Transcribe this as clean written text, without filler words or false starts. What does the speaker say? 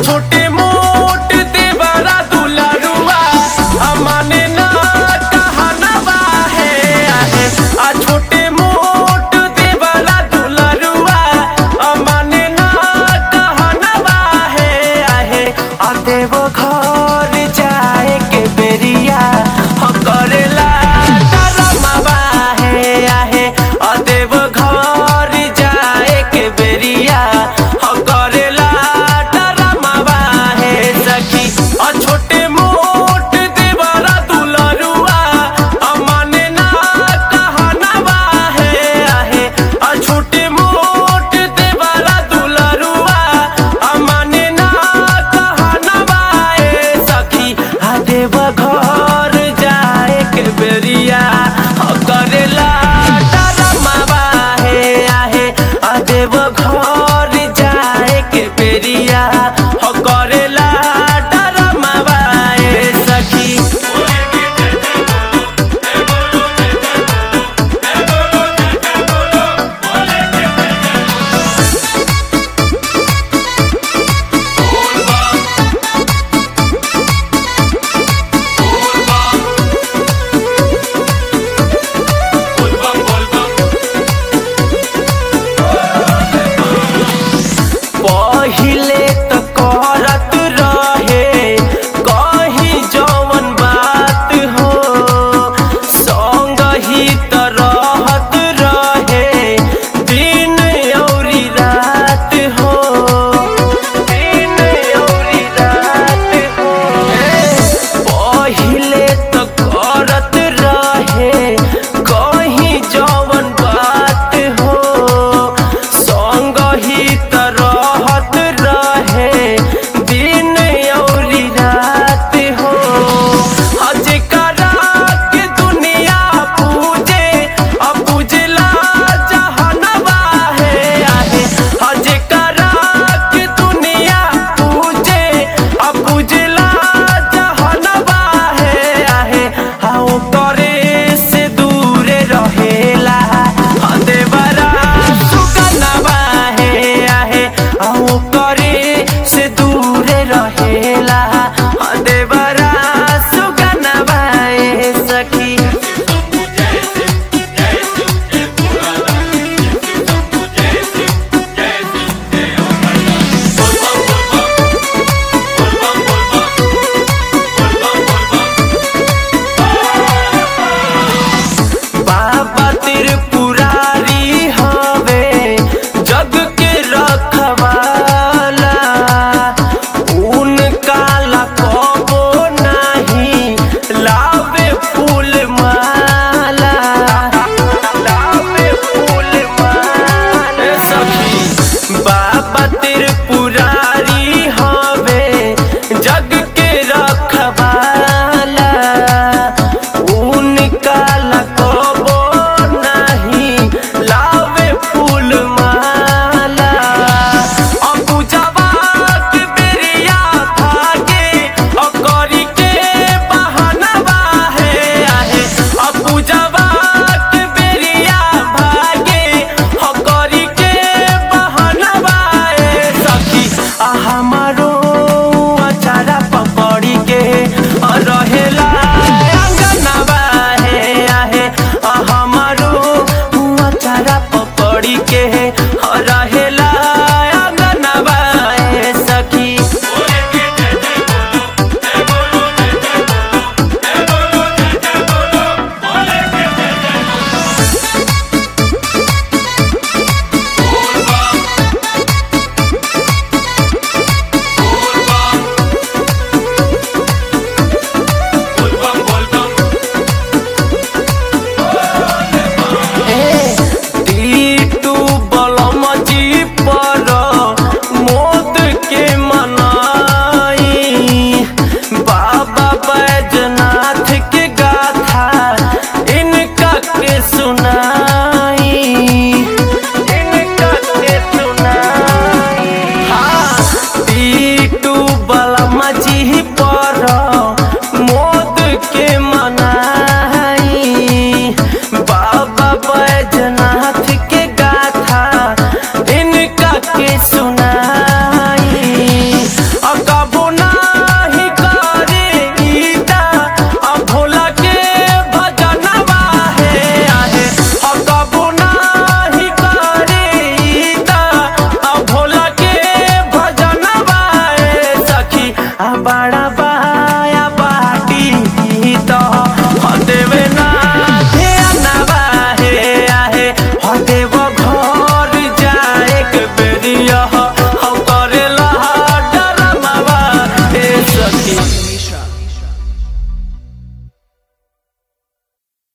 छोटे मोट देवरा दुलरुआ माने ना कहनवा है आहे। छोटे मोट देवरा दुलरुआ माने ना कहनवा है आहे। देव घर जाए के बेरिया करेला डरमवा है आहे। देव घर जाए के बेरिया करेला डरमवा है सखी। छोटे मोट देवरा दुलरुआ माने ना कहनवा है आहे। छोटे मोट देवरा दुलरुआ माने ना कहनवा है सखी। देव घर जाए के बेरिया करेला डरमवा है आहे। देव घर जाए के बेरिया करेला डरमवा है सखी। पहिले त करत रहे कहीं जवन बात हो, संग ही त रहत रहे दिन औरी रात हो। दिन औरी रात हो पहिले त करत रहे कहीं जवन बात हो, संग ही त